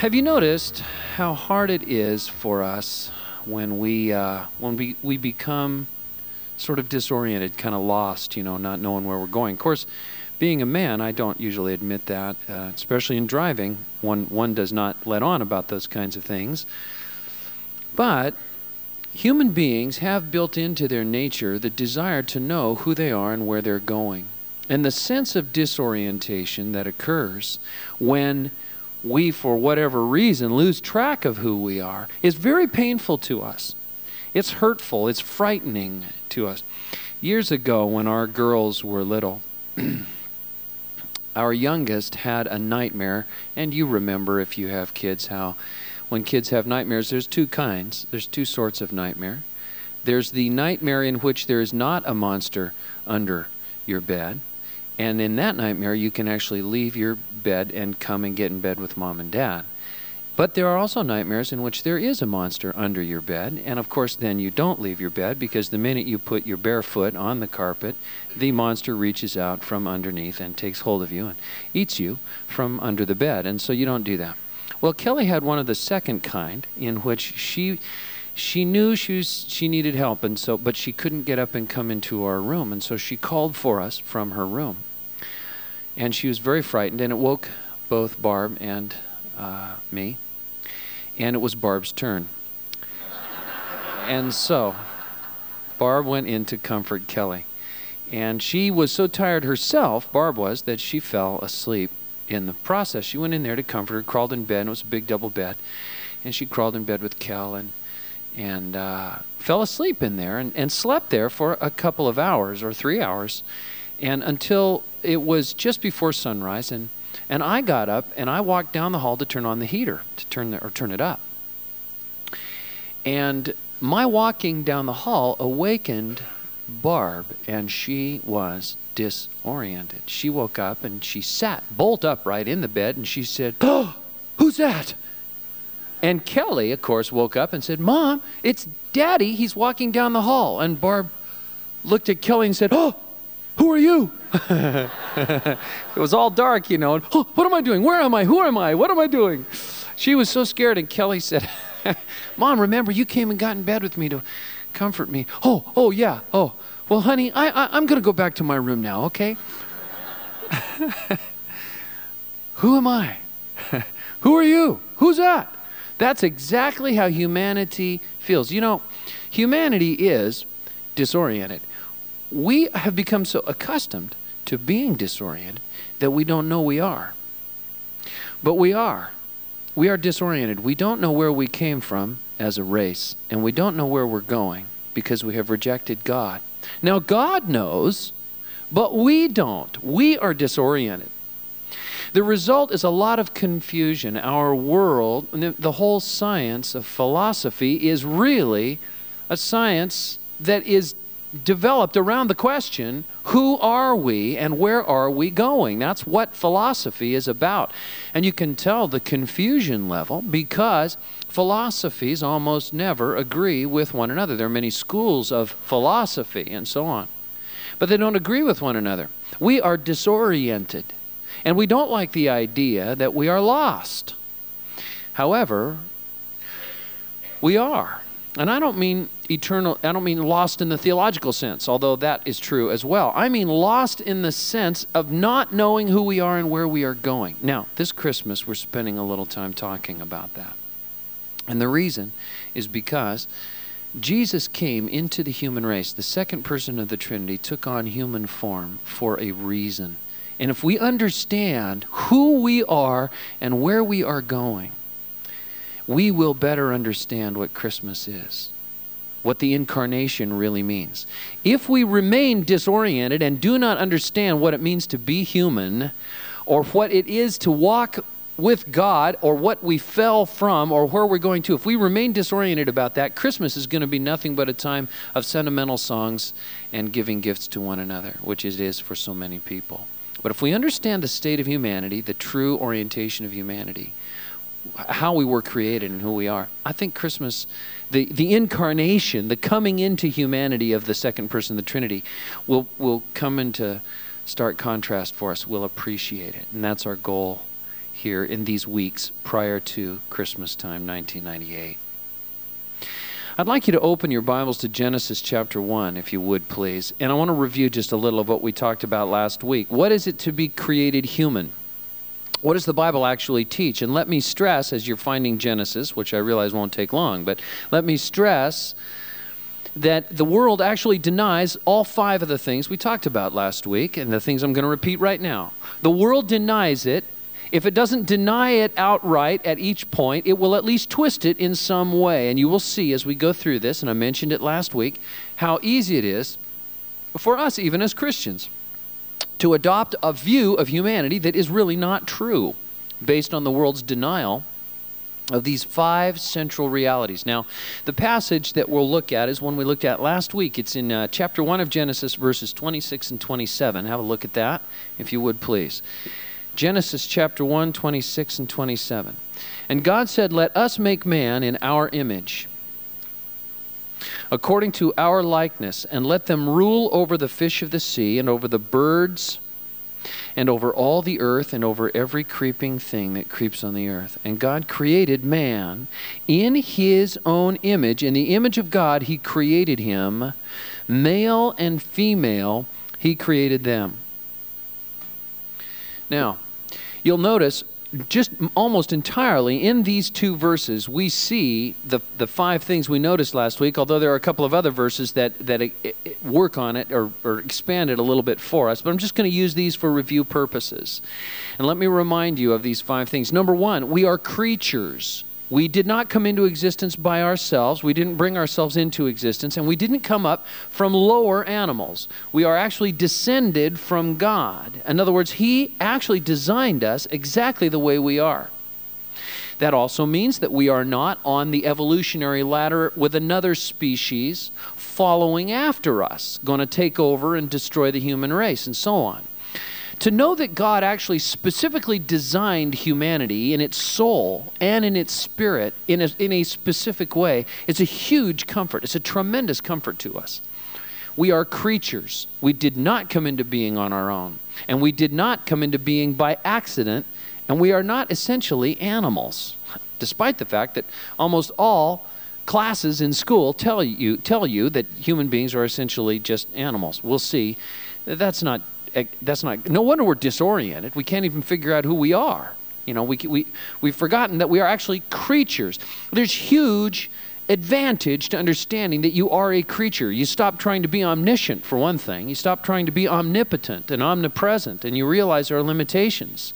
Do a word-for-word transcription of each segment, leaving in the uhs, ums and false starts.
Have you noticed how hard it is for us when we uh, when we, we become sort of disoriented, kind of lost, you know, not knowing where we're going? Of course, being a man, I don't usually admit that, uh, especially in driving. One, one does not let on about those kinds of things. But human beings have built into their nature the desire to know who they are and where they're going. And the sense of disorientation that occurs when we, for whatever reason, lose track of who we are is very painful to us. It's hurtful. It's frightening to us. Years ago, when our girls were little, our youngest had a nightmare, and you remember, if you have kids, how when kids have nightmares, there's two kinds. There's two sorts of nightmare. There's the nightmare in which there is not a monster under your bed. And in that nightmare, you can actually leave your bed and come and get in bed with mom and dad. But there are also nightmares in which there is a monster under your bed. And of course, then you don't leave your bed, because the minute you put your bare foot on the carpet, the monster reaches out from underneath and takes hold of you and eats you from under the bed. And so you don't do that. Well, Kelly had one of the second kind, in which she she knew she was, she needed help, and so but she couldn't get up and come into our room, and so she called for us from her room. And she was very frightened, and it woke both Barb and uh, me. And it was Barb's turn. And so Barb went in to comfort Kelly. And she was so tired herself, Barb was, that she fell asleep in the process. She went in there to comfort her, crawled in bed. It was a big double bed. And she crawled in bed with Kel and and uh, fell asleep in there and, and slept there for a couple of hours or three hours. And until it was just before sunrise, and, and I got up and I walked down the hall to turn on the heater, to turn the, or turn it up. And my walking down the hall awakened Barb, and she was disoriented. She woke up and she sat bolt upright in the bed, and she said, "Oh, who's that?" And Kelly, of course, woke up and said, "Mom, it's Daddy. He's walking down the hall." And Barb looked at Kelly and said, "Oh, who are you?" It was all dark, you know. And, "Oh, what am I doing? Where am I? Who am I? What am I doing?" She was so scared, and Kelly said, "Mom, remember, you came and got in bed with me to comfort me." "Oh, oh, yeah. Oh, well, honey, I, I, I'm going to go back to my room now, okay?" Who am I? Who are you? Who's that? That's exactly how humanity feels. You know, humanity is disoriented. We have become so accustomed to being disoriented that we don't know we are. But we are. We are disoriented. We don't know where we came from as a race, and we don't know where we're going because we have rejected God. Now, God knows, but we don't. We are disoriented. The result is a lot of confusion. Our world, the whole science of philosophy, is really a science that is developed around the question, who are we and where are we going? That's what philosophy is about. And you can tell the confusion level because philosophies almost never agree with one another. There are many schools of philosophy and so on, but they don't agree with one another. We are disoriented, and we don't like the idea that we are lost. However, we are. And I don't mean eternal, I don't mean lost in the theological sense, although that is true as well. I mean lost in the sense of not knowing who we are and where we are going. Now, this Christmas, we're spending a little time talking about that. And the reason is because Jesus came into the human race. The second person of the Trinity took on human form for a reason. And if we understand who we are and where we are going, we will better understand what Christmas is, what the incarnation really means. If we remain disoriented and do not understand what it means to be human, or what it is to walk with God, or what we fell from, or where we're going to, if we remain disoriented about that, Christmas is going to be nothing but a time of sentimental songs and giving gifts to one another, which it is for so many people. But if we understand the state of humanity, the true orientation of humanity, how we were created and who we are, I think Christmas, the, the incarnation, the coming into humanity of the second person of the Trinity will, will come into stark contrast for us. We'll appreciate it. And that's our goal here in these weeks prior to Christmas time, nineteen ninety-eight. I'd like you to open your Bibles to Genesis chapter one, if you would, please. And I want to review just a little of what we talked about last week. What is it to be created human? What does the Bible actually teach? And let me stress, as you're finding Genesis, which I realize won't take long, but let me stress that the world actually denies all five of the things we talked about last week, and the things I'm going to repeat right now. The world denies it. If it doesn't deny it outright at each point, it will at least twist it in some way. And you will see as we go through this, and I mentioned it last week, how easy it is for us, even as Christians, to adopt a view of humanity that is really not true, based on the world's denial of these five central realities. Now, the passage that we'll look at is one we looked at last week. It's in uh, chapter one of Genesis, verses twenty-six and twenty-seven. Have a look at that, if you would, please. Genesis chapter one, twenty-six and twenty-seven. And God said, "Let us make man in our image, according to our likeness, and let them rule over the fish of the sea, and over the birds, and over all the earth, and over every creeping thing that creeps on the earth." And God created man in his own image. In the image of God, he created him. Male and female, he created them. Now, you'll notice just almost entirely in these two verses, we see the the five things we noticed last week, although there are a couple of other verses that, that it, it work on it or, or expand it a little bit for us. But I'm just going to use these for review purposes. And let me remind you of these five things. Number one, we are creatures. We did not come into existence by ourselves. We didn't bring ourselves into existence, and we didn't come up from lower animals. We are actually descended from God. In other words, he actually designed us exactly the way we are. That also means that we are not on the evolutionary ladder with another species following after us, going to take over and destroy the human race, and so on. To know that God actually specifically designed humanity in its soul and in its spirit in a, in a specific way is a huge comfort. It's a tremendous comfort to us. We are creatures. We did not come into being on our own. And we did not come into being by accident. And we are not essentially animals, despite the fact that almost all classes in school tell you, tell you that human beings are essentially just animals. We'll see that that's not That's not, no wonder we're disoriented. We can't even figure out who we are. You know, we, we, we've forgotten that we are actually creatures. There's huge advantage to understanding that you are a creature. You stop trying to be omniscient, for one thing. You stop trying to be omnipotent and omnipresent, and you realize there are limitations.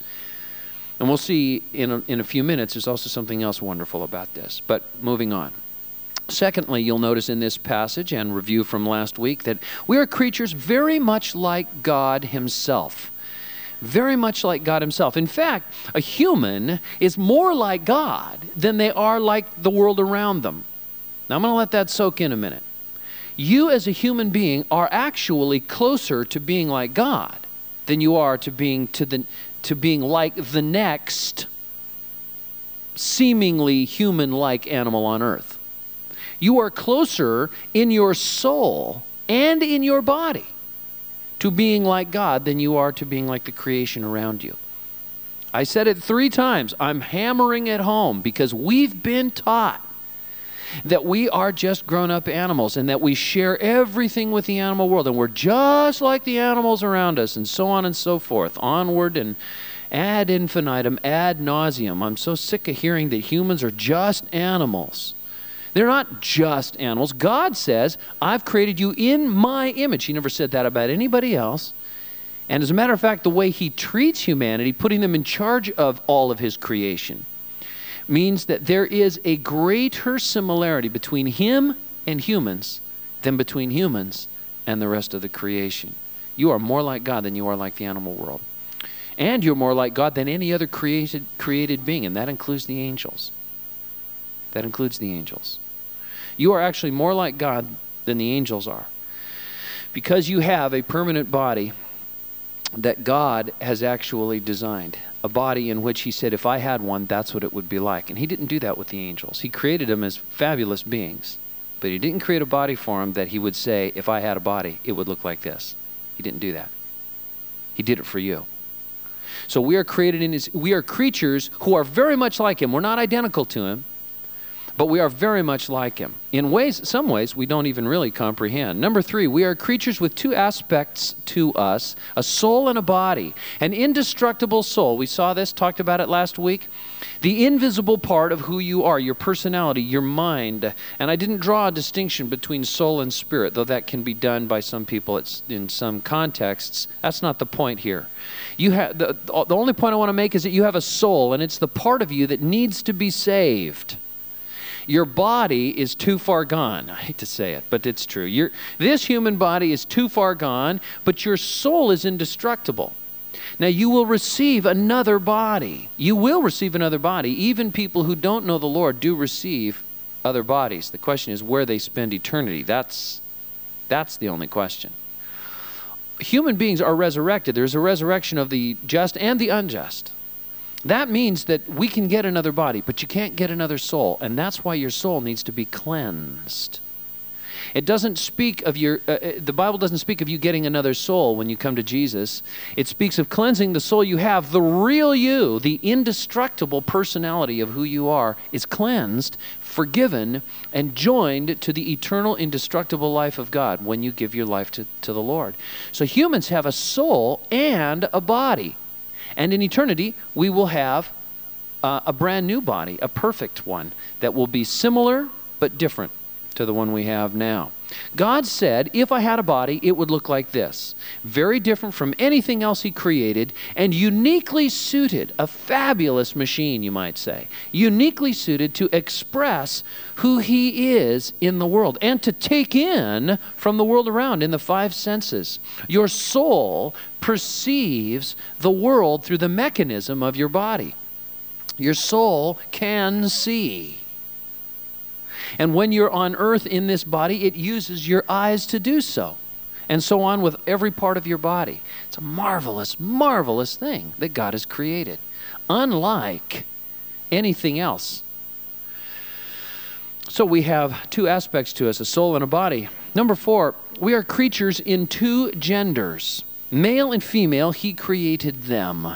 And we'll see in a, in a few minutes, there's also something else wonderful about this. But moving on. Secondly, you'll notice in this passage and review from last week that we are creatures very much like God himself. Very much like God himself. In fact, a human is more like God than they are like the world around them. Now, I'm going to let that soak in a minute. You as a human being are actually closer to being like God than you are to being to the to being like the next seemingly human-like animal on earth. You are closer in your soul and in your body to being like God than you are to being like the creation around you. I said it three times. I'm hammering it home because we've been taught that we are just grown-up animals and that we share everything with the animal world and we're just like the animals around us and so on and so forth, onward and ad infinitum, ad nauseum. I'm so sick of hearing that humans are just animals. They're not just animals. God says, I've created you in my image. He never said that about anybody else. And as a matter of fact, the way he treats humanity, putting them in charge of all of his creation, means that there is a greater similarity between him and humans than between humans and the rest of the creation. You are more like God than you are like the animal world. And you're more like God than any other created, created being, and that includes the angels. That includes the angels. You are actually more like God than the angels are because you have a permanent body that God has actually designed, a body in which he said, if I had one, that's what it would be like. And he didn't do that with the angels. He created them as fabulous beings, but he didn't create a body for them that he would say, if I had a body, it would look like this. He didn't do that. He did it for you. So we are created in his, we are creatures who are very much like him. We're not identical to him, but we are very much like him. In ways, some ways, we don't even really comprehend. Number three, we are creatures with two aspects to us, a soul and a body. An indestructible soul. We saw this, talked about it last week. The invisible part of who you are, your personality, your mind. And I didn't draw a distinction between soul and spirit, though that can be done by some people it's in some contexts. That's not the point here. You have the, the only point I want to make is that you have a soul, and it's the part of you that needs to be saved. Your body is too far gone. I hate to say it, but it's true. Your, this human body is too far gone, but your soul is indestructible. Now, you will receive another body. You will receive another body. Even people who don't know the Lord do receive other bodies. The question is where they spend eternity. That's, that's the only question. Human beings are resurrected. There's a resurrection of the just and the unjust. That means that we can get another body, but you can't get another soul, and that's why your soul needs to be cleansed. It doesn't speak of your, uh, the Bible doesn't speak of you getting another soul when you come to Jesus. It speaks of cleansing the soul you have. The real you, the indestructible personality of who you are, is cleansed, forgiven, and joined to the eternal, indestructible life of God when you give your life to, to the Lord. So humans have a soul and a body. And in eternity, we will have uh, a brand new body, a perfect one, that will be similar but different to the one we have now. God said, if I had a body, it would look like this. Very different from anything else he created, and uniquely suited, a fabulous machine, you might say, uniquely suited to express who he is in the world and to take in from the world around in the five senses. Your soul perceives the world through the mechanism of your body. Your soul can see. And when you're on earth in this body, it uses your eyes to do so. And so on with every part of your body. It's a marvelous, marvelous thing that God has created, unlike anything else. So we have two aspects to us, a soul and a body. Number four, we are creatures in two genders. Male and female, he created them.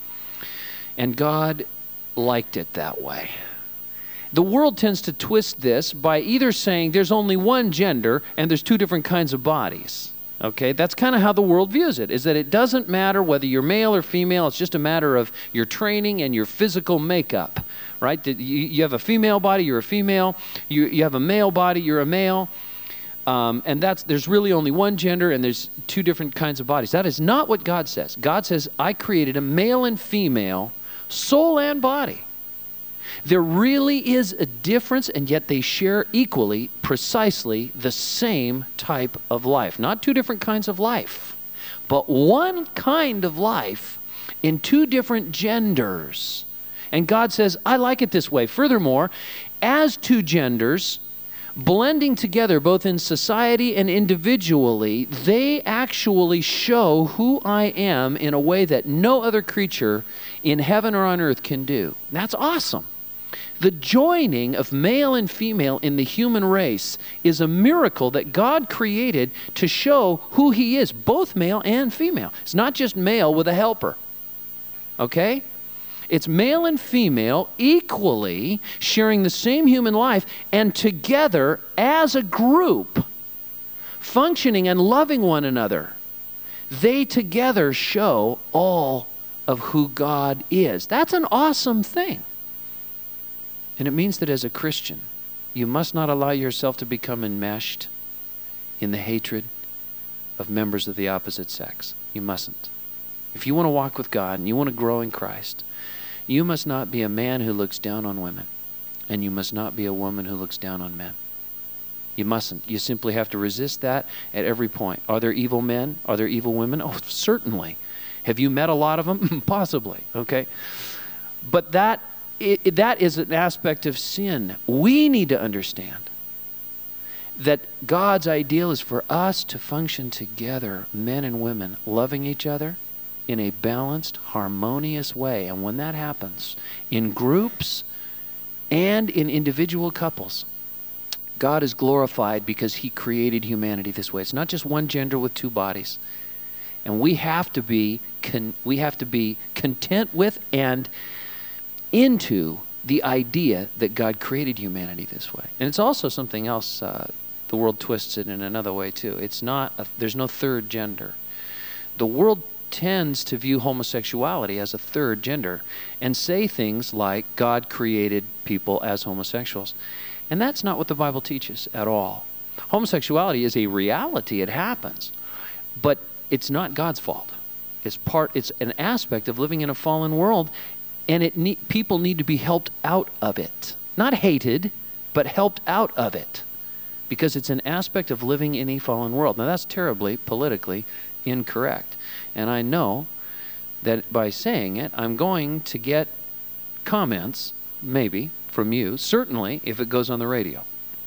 And God liked it that way. The world tends to twist this by either saying there's only one gender and there's two different kinds of bodies. Okay, that's kind of how the world views it, is that it doesn't matter whether you're male or female. It's just a matter of your training and your physical makeup, right? You, you have a female body, you're a female. You, you have a male body, you're a male. Um, and that's there's really only one gender and there's two different kinds of bodies. That is not what God says. God says, I created a male and female, soul and body. There really is a difference, and yet they share equally, precisely the same type of life. Not two different kinds of life, but one kind of life in two different genders. And God says, I like it this way. Furthermore, as two genders, blending together both in society and individually, they actually show who I am in a way that no other creature in heaven or on earth can do. That's awesome. The joining of male and female in the human race is a miracle that God created to show who he is, both male and female. It's not just male with a helper, okay? It's male and female equally sharing the same human life and together as a group, functioning and loving one another. They together show all of who God is. That's an awesome thing. And it means that as a Christian, you must not allow yourself to become enmeshed in the hatred of members of the opposite sex. You mustn't. If you want to walk with God and you want to grow in Christ, you must not be a man who looks down on women, and you must not be a woman who looks down on men. You mustn't. You simply have to resist that at every point. Are there evil men? Are there evil women? Oh, certainly. Have you met a lot of them? Possibly, okay? But that It, it, that is an aspect of sin. We need to understand that God's ideal is for us to function together, men and women, loving each other in a balanced, harmonious way. And when that happens, in groups and in individual couples, God is glorified because he created humanity this way. It's not just one gender with two bodies. And we have to be con- we have to be content with and into the idea that God created humanity this way. And it's also something else. Uh, the world twists it in another way too. It's not. A, there's no third gender. The world tends to view homosexuality as a third gender and say things like God created people as homosexuals. And that's not what the Bible teaches at all. Homosexuality is a reality. It happens. But it's not God's fault. It's part. It's an aspect of living in a fallen world, and it ne- people need to be helped out of it. Not hated, but helped out of it. Because it's an aspect of living in a fallen world. Now that's terribly politically incorrect. And I know that by saying it, I'm going to get comments, maybe, from you, certainly if it goes on the radio.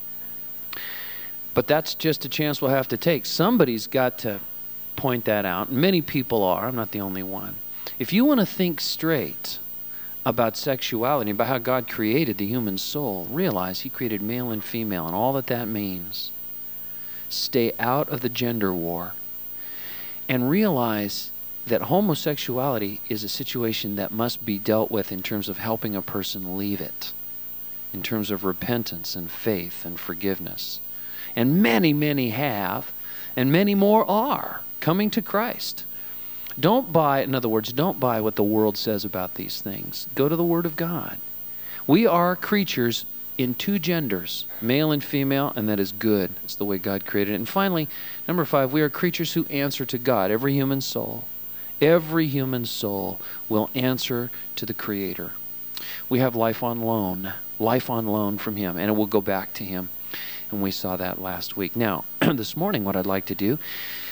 But that's just a chance we'll have to take. Somebody's got to point that out. Many people are. I'm not the only one. If you want to think straight about sexuality, about how God created the human soul, realize He created male and female and all that that means. Stay out of the gender war. And realize that homosexuality is a situation that must be dealt with in terms of helping a person leave it, in terms of repentance and faith and forgiveness. And many, many have, and many more are coming to Christ. Don't buy, in other words, don't buy what the world says about these things. Go to the Word of God. We are creatures in two genders, male and female, and that is good. It's the way God created it. And finally, number five, we are creatures who answer to God. Every human soul, every human soul will answer to the Creator. We have life on loan, life on loan from Him, and it will go back to Him. And we saw that last week. Now, this morning, what I'd like to do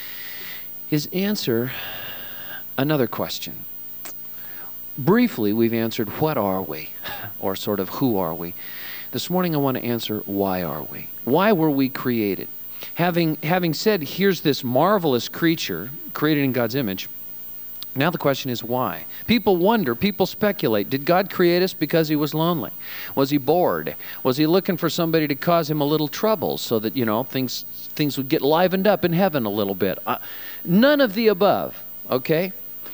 is answer another question. Briefly, we've answered, what are we? Or sort of, who are we? This morning I want to answer, why are we? Why were we created? Having, having said, here's this marvelous creature created in God's image, now the question is why? People wonder, people speculate. Did God create us because He was lonely? Was He bored? Was He looking for somebody to cause Him a little trouble so that, you know, things, things would get livened up in heaven a little bit? Uh, none of the above, okay?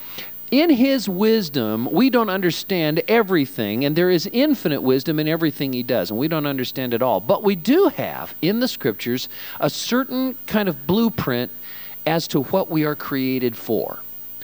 In His wisdom, we don't understand everything, and there is infinite wisdom in everything He does, and we don't understand it all. But we do have, in the Scriptures, a certain kind of blueprint as to what we are created for,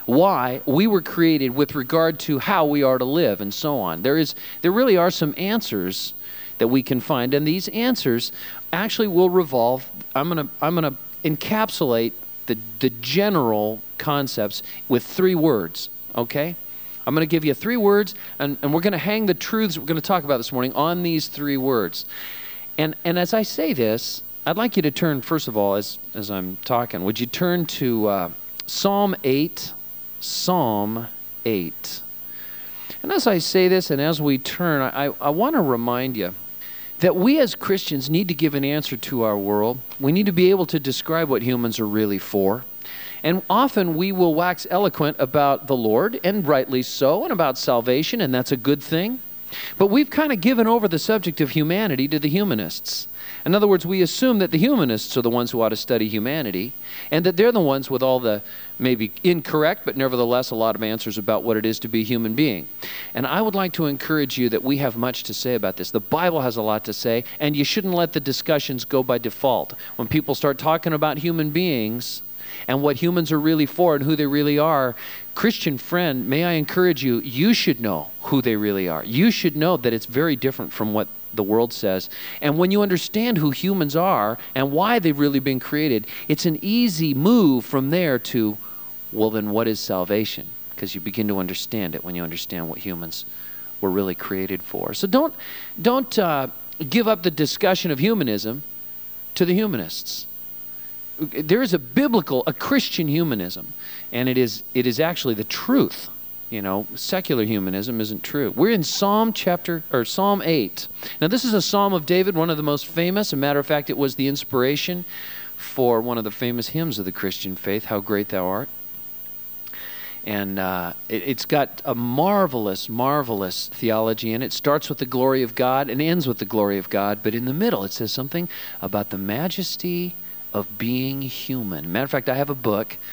why we were created with regard to how we are to live, and so on. There is, there really are some answers that we can find, and these answers actually will revolve. I'm going to, I'm going to encapsulate the, the general concepts with three words. Okay? I'm going to give you three words, and, and we're going to hang the truths we're going to talk about this morning on these three words. And and as I say this, I'd like you to turn, first of all, as, as I'm talking, would you turn to uh, Psalm eight? Psalm eight. And as I say this, and as we turn, I, I want to remind you that we as Christians need to give an answer to our world. We need to be able to describe what humans are really for. And often we will wax eloquent about the Lord, and rightly so, and about salvation, and that's a good thing. But we've kind of given over the subject of humanity to the humanists. In other words, we assume that the humanists are the ones who ought to study humanity, and that they're the ones with all the maybe incorrect, but nevertheless a lot of answers about what it is to be a human being. And I would like to encourage you that we have much to say about this. The Bible has a lot to say, and you shouldn't let the discussions go by default. When people start talking about human beings, and what humans are really for and who they really are, Christian friend, may I encourage you, you should know who they really are. You should know that it's very different from what the world says. And when you understand who humans are and why they've really been created, it's an easy move from there to, well, then what is salvation? Because you begin to understand it when you understand what humans were really created for. So don't, don't uh, give up the discussion of humanism to the humanists. There is a biblical, a Christian humanism, and it is it is actually the truth. You know, secular humanism isn't true. We're in Psalm chapter or Psalm eight. Now, this is a Psalm of David, one of the most famous. As a matter of fact, it was the inspiration for one of the famous hymns of the Christian faith, "How Great Thou Art." And uh, it, it's got a marvelous, marvelous theology in it. It starts with the glory of God and ends with the glory of God. But in the middle, it says something about the majesty of being human. Matter of fact, I have a book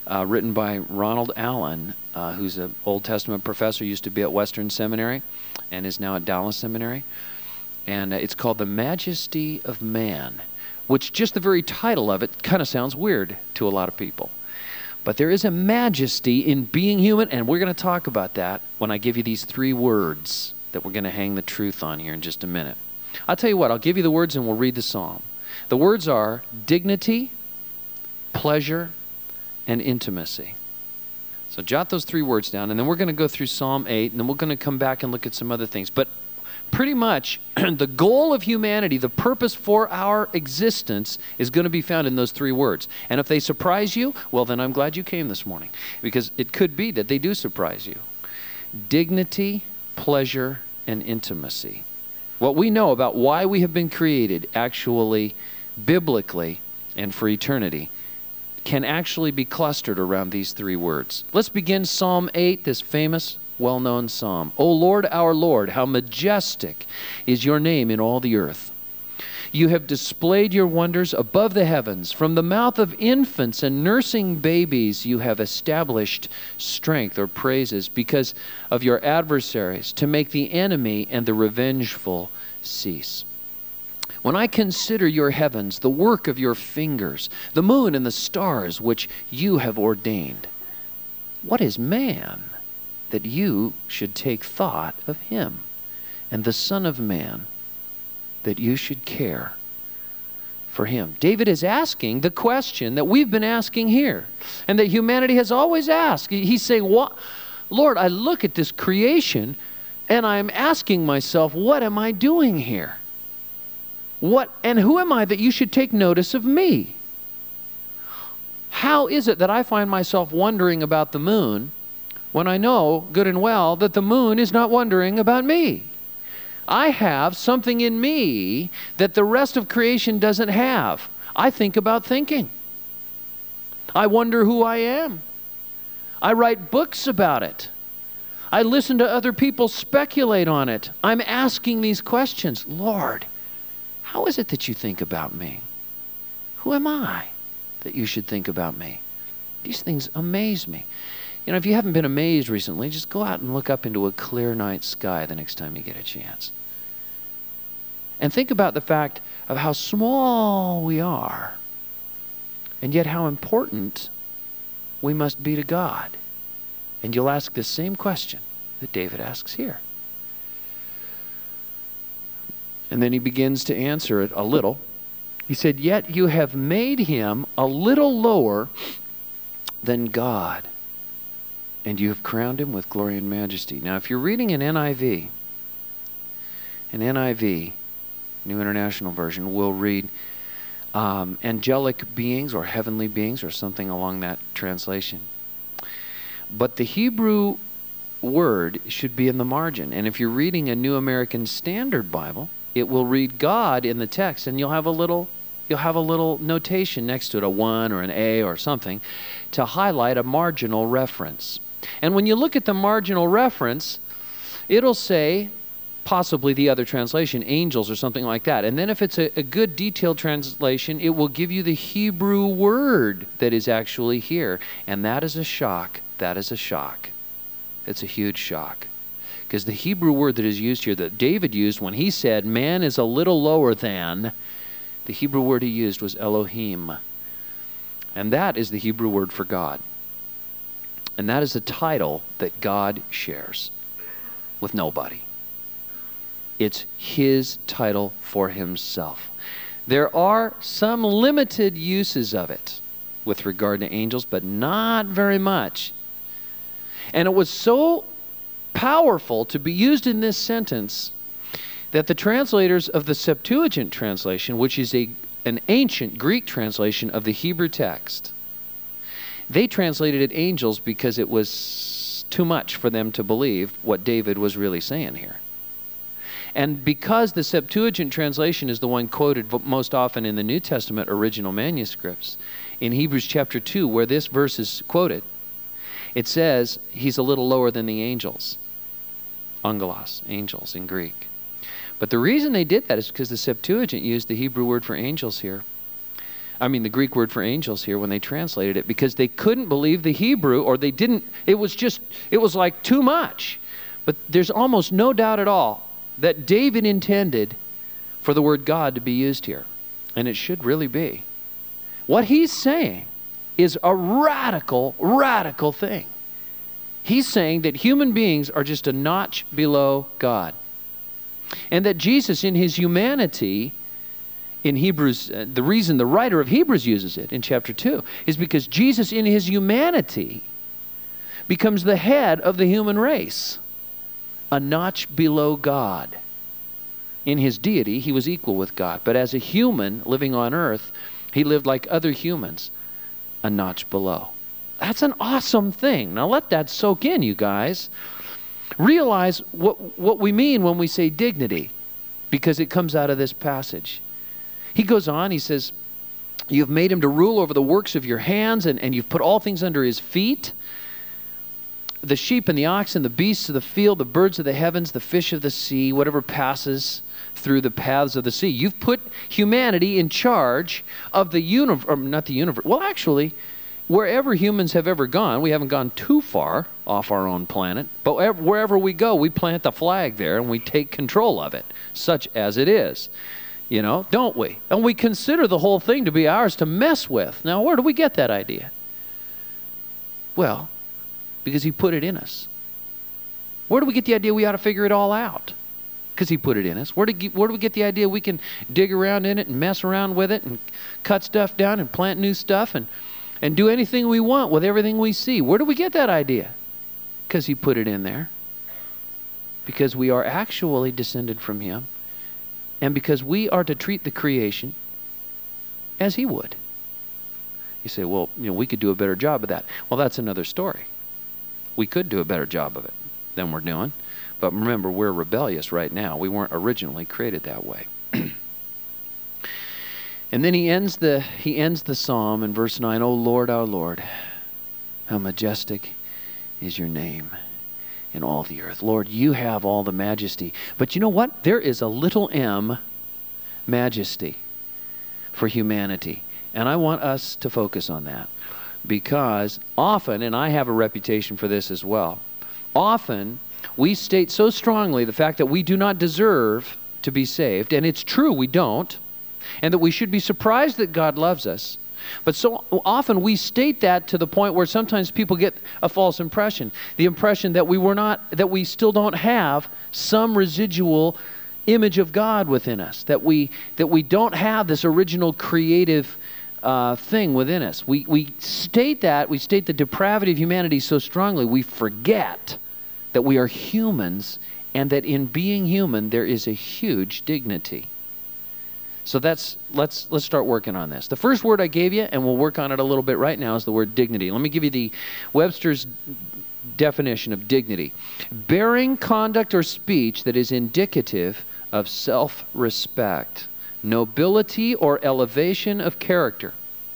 uh, written by Ronald Allen, uh, who's an Old Testament professor, used to be at Western Seminary and is now at Dallas Seminary. And uh, it's called The Majesty of Man, which just the very title of it kind of sounds weird to a lot of people. But there is a majesty in being human, and we're going to talk about that when I give you these three words that we're going to hang the truth on here in just a minute. I'll tell you what, I'll give you the words and we'll read the psalm. The words are dignity, pleasure, and intimacy. So jot those three words down, and then we're going to go through Psalm eight, and then we're going to come back and look at some other things. But pretty much, the goal of humanity, the purpose for our existence, is going to be found in those three words. And if they surprise you, well, then I'm glad you came this morning, because it could be that they do surprise you. Dignity, pleasure, and intimacy. What we know about why we have been created, actually, biblically, and for eternity, can actually be clustered around these three words. Let's begin Psalm eight, this famous well-known psalm. O Lord, our Lord, how majestic is your name in all the earth. You have displayed your wonders above the heavens. From the mouth of infants and nursing babies you have established strength or praises because of your adversaries, to make the enemy and the revengeful cease. When I consider your heavens, the work of your fingers, the moon and the stars which you have ordained, what is man that you should take thought of him, and the Son of Man that you should care for him? David is asking the question that we've been asking here, and that humanity has always asked. He's saying, "What, Lord, I look at this creation, and I'm asking myself, what am I doing here? What and who am I that you should take notice of me? How is it that I find myself wondering about the moon when I know good and well that the moon is not wondering about me? I have something in me that the rest of creation doesn't have. I think about thinking. I wonder who I am. I write books about it. I listen to other people speculate on it. I'm asking these questions. Lord, how is it that you think about me? Who am I that you should think about me?" These things amaze me. You know, if you haven't been amazed recently, just go out and look up into a clear night sky the next time you get a chance. And think about the fact of how small we are, and yet how important we must be to God. And you'll ask the same question that David asks here. And then he begins to answer it a little. He said, "Yet you have made him a little lower than God, and you have crowned him with glory and majesty." Now, if you're reading an N I V, an N I V, New International Version, will read um, angelic beings or heavenly beings or something along that translation. But the Hebrew word should be in the margin. And if you're reading a New American Standard Bible, it will read God in the text, and you'll have a little you'll have a little notation next to it, a one or an A or something, to highlight a marginal reference. And when you look at the marginal reference, it'll say, possibly the other translation, angels or something like that. And then if it's a, a good detailed translation, it will give you the Hebrew word that is actually here. And that is a shock. That is a shock. It's a huge shock. Because the Hebrew word that is used here, that David used when he said, man is a little lower than, the Hebrew word he used was Elohim. And that is the Hebrew word for God. And that is a title that God shares with nobody. It's his title for himself. There are some limited uses of it with regard to angels, but not very much. And it was so powerful to be used in this sentence that the translators of the Septuagint translation, which is a, an ancient Greek translation of the Hebrew text, they translated it angels because it was too much for them to believe what David was really saying here. And because the Septuagint translation is the one quoted most often in the New Testament original manuscripts, in Hebrews chapter two, where this verse is quoted, it says he's a little lower than the angels. Angelos, angels in Greek. But the reason they did that is because the Septuagint used the Hebrew word for angels here I mean the Greek word for angels here when they translated it, because they couldn't believe the Hebrew, or they didn't, it was just, it was like too much. But there's almost no doubt at all that David intended for the word God to be used here. And it should really be. What he's saying is a radical, radical thing. He's saying that human beings are just a notch below God. And that Jesus in his humanity, in Hebrews, uh, the reason the writer of Hebrews uses it in chapter two is because Jesus in his humanity becomes the head of the human race, a notch below God. In his deity, he was equal with God. But as a human living on earth, he lived like other humans, a notch below. That's an awesome thing. Now let that soak in, you guys. Realize what, what we mean when we say dignity, because it comes out of this passage. He goes on, he says, you've made him to rule over the works of your hands, and, and you've put all things under his feet. The sheep and the oxen, the beasts of the field, the birds of the heavens, the fish of the sea, whatever passes through the paths of the sea. You've put humanity in charge of the universe, or not the universe. Well, actually, wherever humans have ever gone, we haven't gone too far off our own planet, but wherever we go, we plant the flag there and we take control of it, such as it is. You know, don't we? And we consider the whole thing to be ours to mess with. Now, where do we get that idea? Well, because he put it in us. Where do we get the idea we ought to figure it all out? Because he put it in us. Where do, where do we get the idea we can dig around in it and mess around with it and cut stuff down and plant new stuff and, and do anything we want with everything we see? Where do we get that idea? Because he put it in there. Because we are actually descended from him. And because we are to treat the creation as he would. You say, well, you know, we could do a better job of that. Well, that's another story. We could do a better job of it than we're doing. But remember, we're rebellious right now. We weren't originally created that way. And then he ends the he ends the psalm in verse nine, O Lord, our Lord, how majestic is your name in all the earth. Lord, you have all the majesty. But you know what? There is a little m majesty for humanity. And I want us to focus on that. Because often, and I have a reputation for this as well, often we state so strongly the fact that we do not deserve to be saved, and it's true, we don't, and that we should be surprised that God loves us. But so often we state that to the point where sometimes people get a false impression, the impression that we were not, that we still don't have some residual image of God within us, that we that we don't have this original creative Uh, thing within us. We, we state that, we state the depravity of humanity so strongly, we forget that we are humans and that in being human there is a huge dignity. So that's, let's, let's start working on this. The first word I gave you, and we'll work on it a little bit right now, is the word dignity. Let me give you the Webster's definition of dignity. Bearing conduct or speech that is indicative of self-respect, nobility or elevation of character,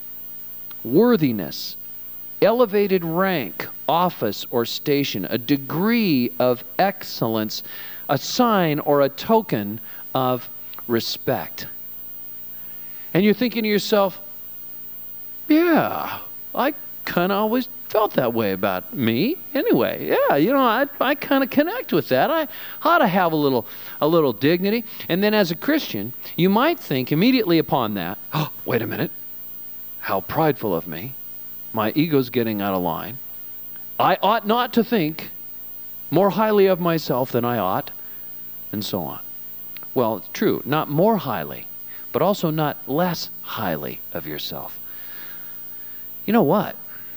worthiness, elevated rank, office or station, a degree of excellence, a sign or a token of respect. And you're thinking to yourself, yeah, I kind of always felt that way about me anyway. Yeah, you know, I I kind of connect with that. I ought to have a little a little dignity. And then as a Christian, you might think immediately upon that, oh, wait a minute, how prideful of me. My ego's getting out of line. I ought not to think more highly of myself than I ought, and so on. Well, it's true, not more highly, but also not less highly of yourself. You know what?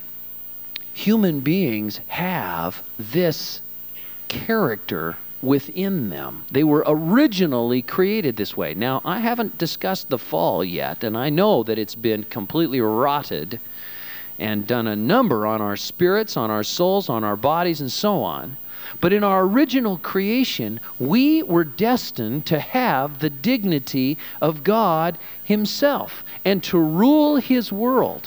Human beings have this character within them. They were originally created this way. Now, I haven't discussed the fall yet, and I know that it's been completely rotted and done a number on our spirits, on our souls, on our bodies, and so on. But in our original creation, we were destined to have the dignity of God Himself and to rule His world,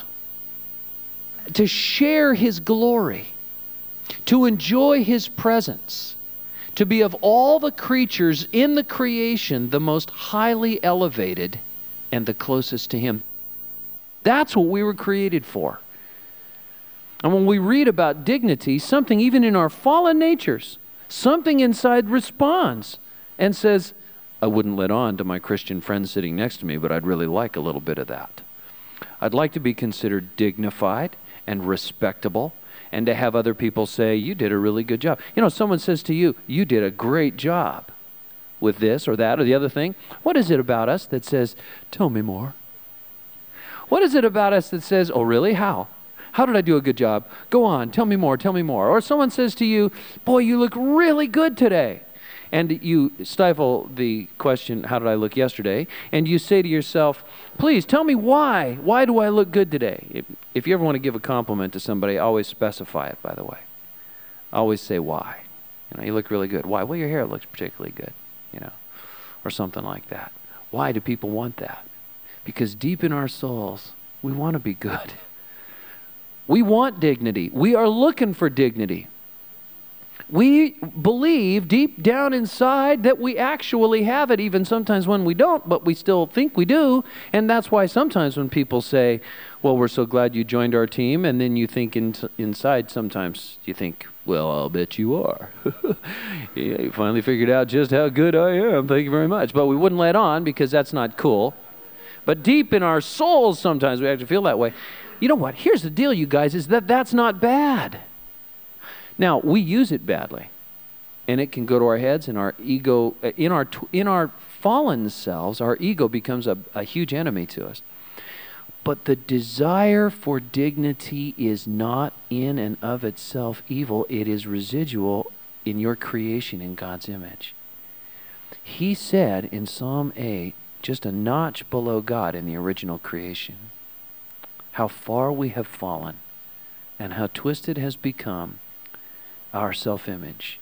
to share His glory, to enjoy His presence, to be of all the creatures in the creation the most highly elevated and the closest to Him. That's what we were created for. And when we read about dignity, something even in our fallen natures, something inside responds and says, I wouldn't let on to my Christian friend sitting next to me, but I'd really like a little bit of that. I'd like to be considered dignified and respectable, and to have other people say, you did a really good job. You know, someone says to you, you did a great job with this or that or the other thing. What is it about us that says, tell me more? What is it about us that says, oh really, how? How did I do a good job? Go on, tell me more, tell me more. Or someone says to you, boy, you look really good today. And you stifle the question, how did I look yesterday? And you say to yourself, please tell me why. Why do I look good today? If, if you ever want to give a compliment to somebody, always specify it, by the way. Always say why. You know, you look really good. Why? Well, your hair looks particularly good, you know, or something like that. Why do people want that? Because deep in our souls, we want to be good. We want dignity. We are looking for dignity. We believe deep down inside that we actually have it, even sometimes when we don't, but we still think we do. And that's why sometimes when people say, well, we're so glad you joined our team, and then you think in, inside sometimes you think, well, I'll bet you are. Yeah, you finally figured out just how good I am. Thank you very much. But we wouldn't let on because that's not cool. But deep in our souls sometimes we actually feel that way. You know what? Here's the deal, you guys, is that that's not bad. Now, we use it badly, and it can go to our heads, and our ego, in our in our fallen selves, our ego becomes a, a huge enemy to us. But the desire for dignity is not in and of itself evil. It is residual in your creation in God's image. He said in Psalm eight, just a notch below God in the original creation, how far we have fallen and how twisted has become our self-image.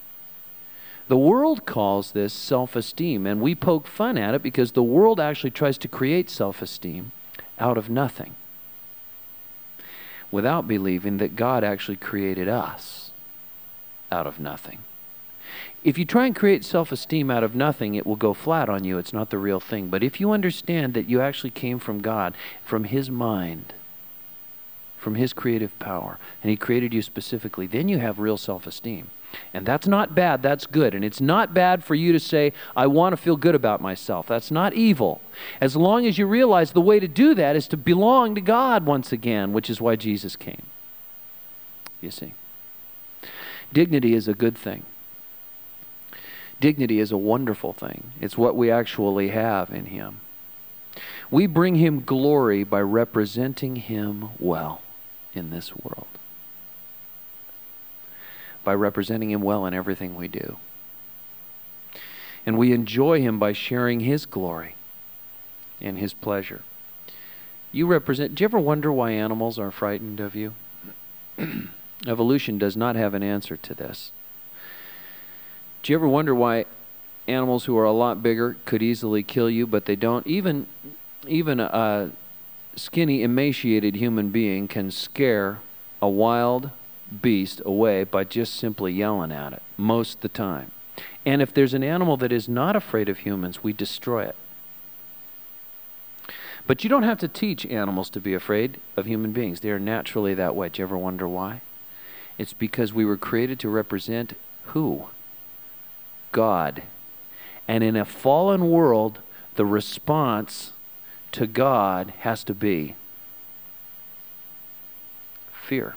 The world calls this self-esteem, and we poke fun at it because the world actually tries to create self-esteem out of nothing without believing that God actually created us out of nothing. If you try and create self-esteem out of nothing, it will go flat on you. It's not the real thing. But if you understand that you actually came from God, from His mind, from His creative power, and He created you specifically, then you have real self-esteem. And that's not bad, that's good. And it's not bad for you to say, I want to feel good about myself. That's not evil. As long as you realize the way to do that is to belong to God once again, which is why Jesus came. You see. Dignity is a good thing. Dignity is a wonderful thing. It's what we actually have in Him. We bring Him glory by representing Him well in this world. By representing Him well in everything we do. And we enjoy Him by sharing His glory and His pleasure. You represent, do you ever wonder why animals are frightened of you? Evolution does not have an answer to this. Do you ever wonder why animals who are a lot bigger could easily kill you, but they don't? Even, even a skinny, emaciated human being can scare a wild beast away by just simply yelling at it most of the time. And if there's an animal that is not afraid of humans, we destroy it. But you don't have to teach animals to be afraid of human beings. They are naturally that way. Do you ever wonder why? It's because we were created to represent who? God. And in a fallen world, the response to God has to be fear.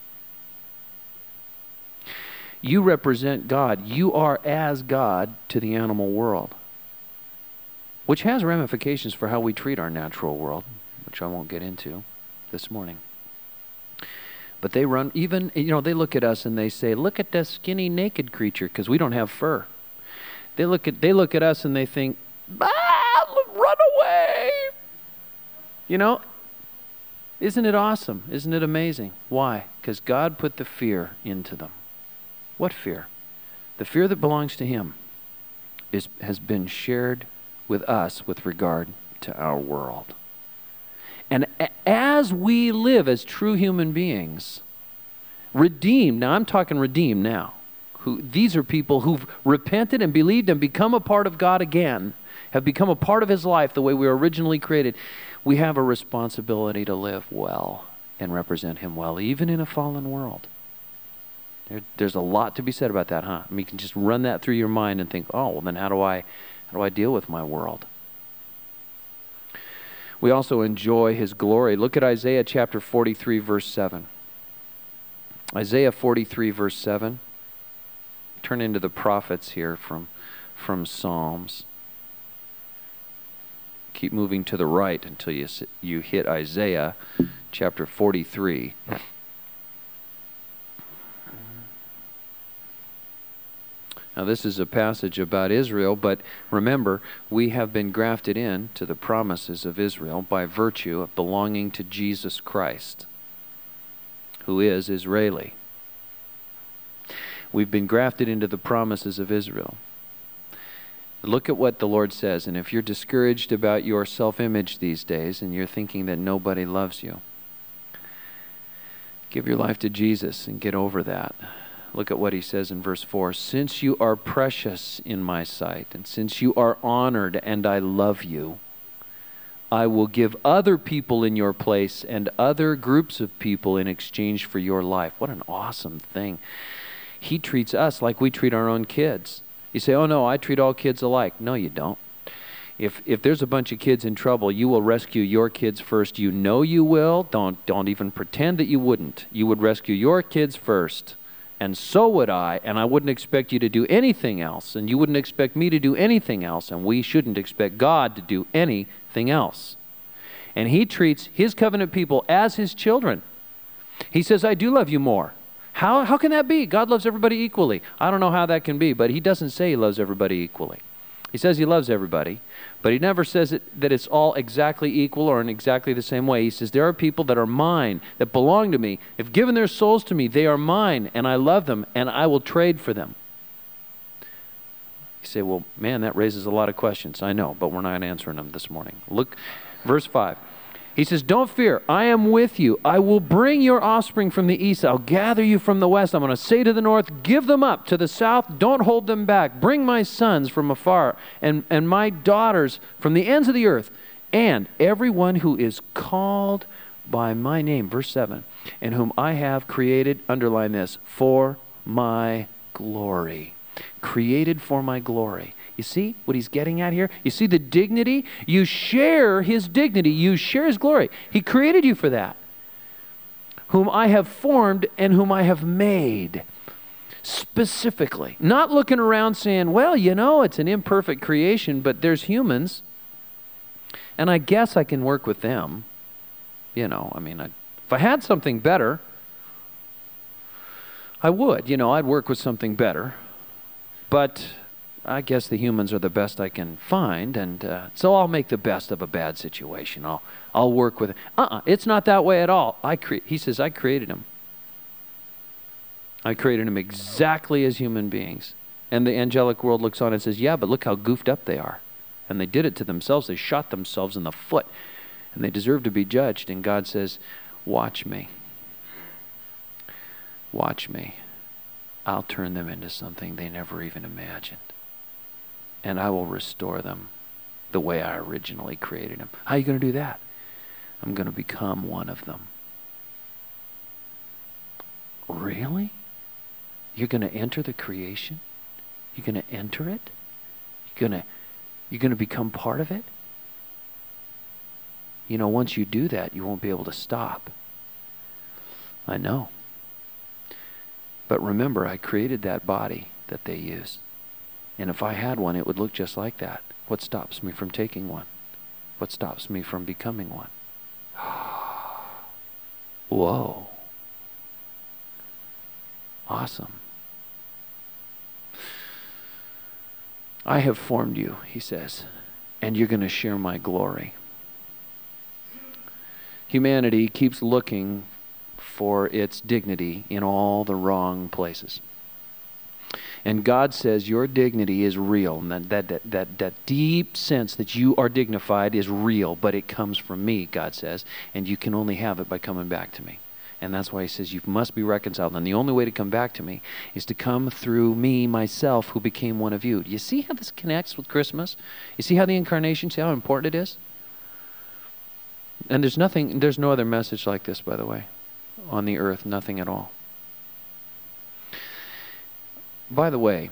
You represent God. You are as God to the animal world, which has ramifications for how we treat our natural world, which I won't get into this morning. But they run, even, you know, they look at us and they say, look at this skinny, naked creature, because we don't have fur. They look at they look at us and they think, ah, run away. You know, isn't it awesome? Isn't it amazing? Why? Because God put the fear into them. What fear? The fear that belongs to Him is has been shared with us with regard to our world. And a- as we live as true human beings, redeemed, now I'm talking redeemed now, who these are people who've repented and believed and become a part of God again, have become a part of His life the way we were originally created. we have a responsibility to live well and represent him well, even in a fallen world. There, there's a lot to be said about that, huh? I mean, you can just run that through your mind and think, oh, well, then how do I, how do I deal with my world? We also enjoy his glory. Look at Isaiah chapter forty-three, verse seven. Isaiah forty-three, verse seven. Turn into the prophets here from, from Psalms. Keep moving to the right until you, you hit Isaiah chapter forty-three. Now this is a passage about Israel, but remember, we have been grafted in to the promises of Israel by virtue of belonging to Jesus Christ, who is Israeli. We've been grafted into the promises of Israel. Look at what the Lord says, and if you're discouraged about your self-image these days and you're thinking that nobody loves you, give your life to Jesus and get over that. Look at what he says in verse four. Since you are precious in my sight, and since you are honored and I love you, I will give other people in your place and other groups of people in exchange for your life. What an awesome thing. He treats us like we treat our own kids. You say, oh no, I treat all kids alike. No, you don't. If if there's a bunch of kids in trouble, you will rescue your kids first. You know you will. Don't, don't even pretend that you wouldn't. You would rescue your kids first. And so would I, and I wouldn't expect you to do anything else, and you wouldn't expect me to do anything else, and we shouldn't expect God to do anything else. And he treats his covenant people as his children. He says, I do love you more. How, how can that be? God loves everybody equally. I don't know how that can be, but he doesn't say he loves everybody equally. He says he loves everybody, but he never says it, that it's all exactly equal or in exactly the same way. He says, there are people that are mine, that belong to me. Have given their souls to me. They are mine, and I love them, and I will trade for them. You say, well, man, that raises a lot of questions. I know, but we're not answering them this morning. Look, verse five. He says, don't fear, I am with you. I will bring your offspring from the east. I'll gather you from the west. I'm going to say to the north, give them up. To the south, don't hold them back. Bring my sons from afar and, and my daughters from the ends of the earth. And everyone who is called by my name, verse seven, and whom I have created, underline this, for my glory. Created for my glory. You see what he's getting at here? You see the dignity? You share his dignity. You share his glory. He created you for that. Whom I have formed and whom I have made. Specifically. Not looking around saying, well, you know, it's an imperfect creation, but there's humans. And I guess I can work with them. You know, I mean, I, if I had something better, I would. You know, I'd work with something better. But I guess the humans are the best I can find, and uh, so I'll make the best of a bad situation. I'll I'll work with it. Uh-uh, it's not that way at all. I cre- He says, I created them. I created them exactly as human beings. And the angelic world looks on and says, yeah, but look how goofed up they are. And they did it to themselves. They shot themselves in the foot, and they deserve to be judged. And God says, watch me. Watch me. I'll turn them into something they never even imagined. And I will restore them the way I originally created them. How are you going to do that? I'm going to become one of them. Really? You're going to enter the creation? You're going to enter it? You're going to, you're going to become part of it? You know, once you do that, you won't be able to stop. I know. But remember, I created that body that they use. And if I had one, it would look just like that. What stops me from taking one? What stops me from becoming one? Whoa. Awesome. I have formed you, he says, and you're going to share my glory. Humanity keeps looking for its dignity in all the wrong places. And God says your dignity is real. And that, that, that, that, that deep sense that you are dignified is real, but it comes from me, God says. And you can only have it by coming back to me. And that's why he says you must be reconciled. And the only way to come back to me is to come through me, myself, who became one of you. Do you see how this connects with Christmas? You see how the incarnation, see how important it is? And there's nothing, there's no other message like this, by the way, on the earth, nothing at all. By the way,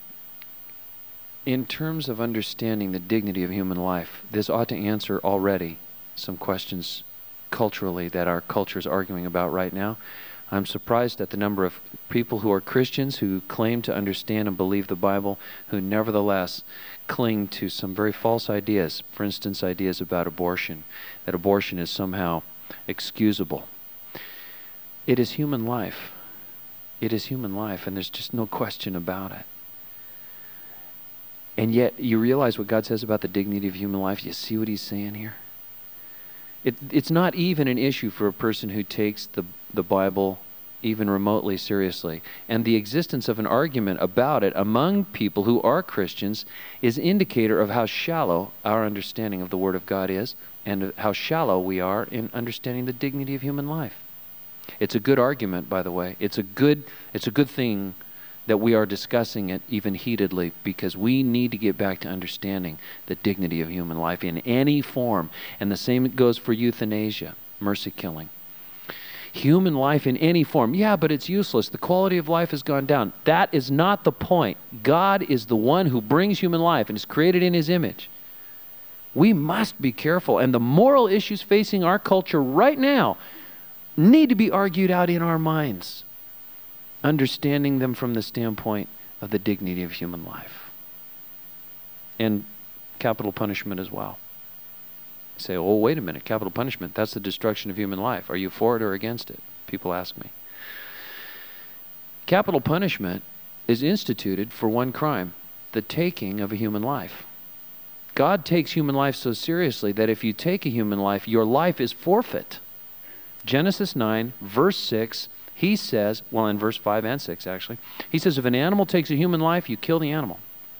in terms of understanding the dignity of human life, this ought to answer already some questions culturally that our culture is arguing about right now. I'm surprised at the number of people who are Christians who claim to understand and believe the Bible, who nevertheless cling to some very false ideas. For instance, ideas about abortion, that abortion is somehow excusable. It is human life. It is human life, and there's just no question about it. And yet, you realize what God says about the dignity of human life? You see what he's saying here? It, it's not even an issue for a person who takes the, the Bible even remotely seriously. And the existence of an argument about it among people who are Christians is indicator of how shallow our understanding of the Word of God is, and how shallow we are in understanding the dignity of human life. It's a good argument, by the way. It's a good, it's a good thing that we are discussing it even heatedly, because we need to get back to understanding the dignity of human life in any form. And the same goes for euthanasia, mercy killing. Human life in any form. Yeah, but it's useless. The quality of life has gone down. That is not the point. God is the one who brings human life and is created in his image. We must be careful. And the moral issues facing our culture right now need to be argued out in our minds, understanding them from the standpoint of the dignity of human life. And capital punishment as well. You say, oh, wait a minute, capital punishment, that's the destruction of human life. Are you for it or against it? People ask me. Capital punishment is instituted for one crime, the taking of a human life. God takes human life so seriously that if you take a human life, your life is forfeit. Genesis nine, verse six, he says, well, in verse five and six actually, he says, if an animal takes a human life, you kill the animal.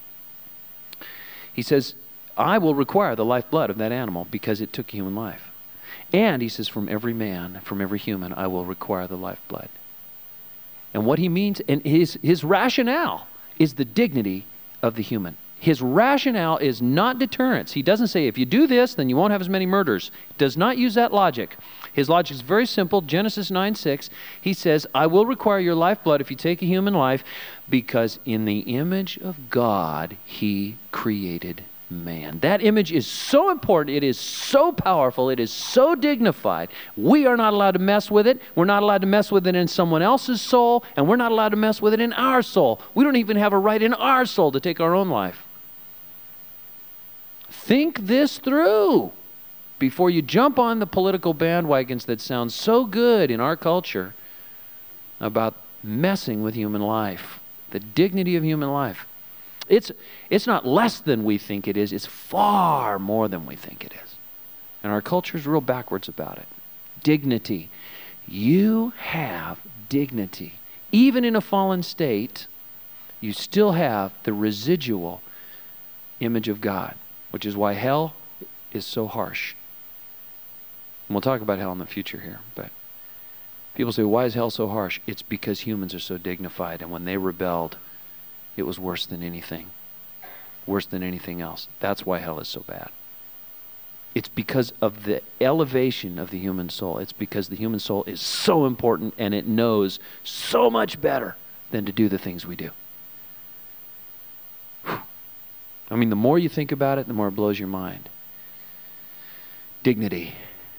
He says, I will require the lifeblood of that animal because it took a human life. And he says, from every man, from every human, I will require the lifeblood. And what he means, and his, his rationale is the dignity of the human. His rationale is not deterrence. He doesn't say, if you do this, then you won't have as many murders. He does not use that logic. His logic is very simple. Genesis nine six, he says, I will require your lifeblood if you take a human life, because in the image of God, he created man. That image is so important. It is so powerful. It is so dignified. We are not allowed to mess with it. We're not allowed to mess with it in someone else's soul, and we're not allowed to mess with it in our soul. We don't even have a right in our soul to take our own life. Think this through before you jump on the political bandwagons that sound so good in our culture about messing with human life, the dignity of human life. It's, it's not less than we think it is. It's far more than we think it is. And our culture is real backwards about it. Dignity. You have dignity. Even in a fallen state, you still have the residual image of God, which is why hell is so harsh. And we'll talk about hell in the future here, but people say, why is hell so harsh? It's because humans are so dignified, and when they rebelled, it was worse than anything. Worse than anything else. That's why hell is so bad. It's because of the elevation of the human soul. It's because the human soul is so important, and it knows so much better than to do the things we do. Whew. I mean, the more you think about it, the more it blows your mind. Dignity.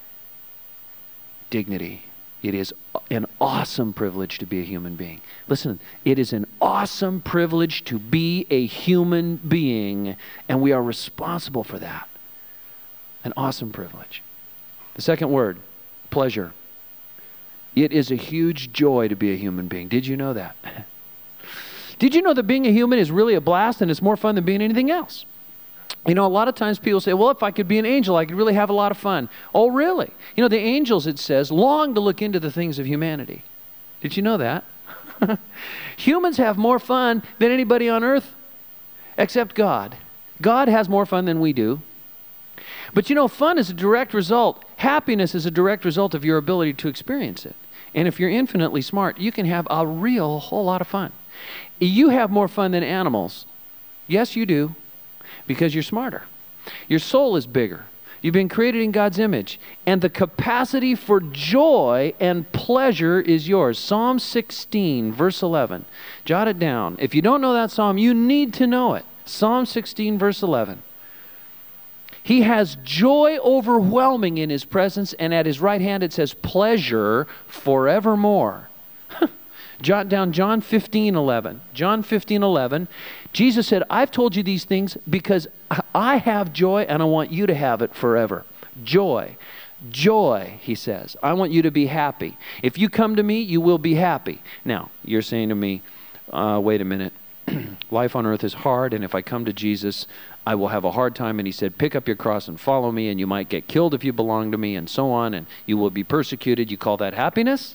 Dignity. It is an awesome privilege to be a human being. Listen, it is an awesome privilege to be a human being, and we are responsible for that. An awesome privilege. The second word, pleasure. It is a huge joy to be a human being. Did you know that? Did you know that being a human is really a blast and it's more fun than being anything else? You know, a lot of times people say, well, if I could be an angel, I could really have a lot of fun. Oh, really? You know, the angels, it says, long to look into the things of humanity. Did you know that? Humans have more fun than anybody on earth, except God. God has more fun than we do. But you know, fun is a direct result. Happiness is a direct result of your ability to experience it. And if you're infinitely smart, you can have a real whole lot of fun. You have more fun than animals. Yes, you do. Because you're smarter. Your soul is bigger. You've been created in God's image. And the capacity for joy and pleasure is yours. Psalm sixteen, verse eleven. Jot it down. If you don't know that psalm, you need to know it. Psalm sixteen, verse eleven. He has joy overwhelming in his presence, and at his right hand it says pleasure forevermore. Jot down John fifteen eleven. John fifteen eleven. Jesus said, I've told you these things because I have joy and I want you to have it forever. Joy. Joy, he says. I want you to be happy. If you come to me, you will be happy. Now, you're saying to me, uh, wait a minute. Life on earth is hard, and if I come to Jesus, I will have a hard time. And he said, pick up your cross and follow me, and you might get killed if you belong to me, and so on, and you will be persecuted. You call that happiness?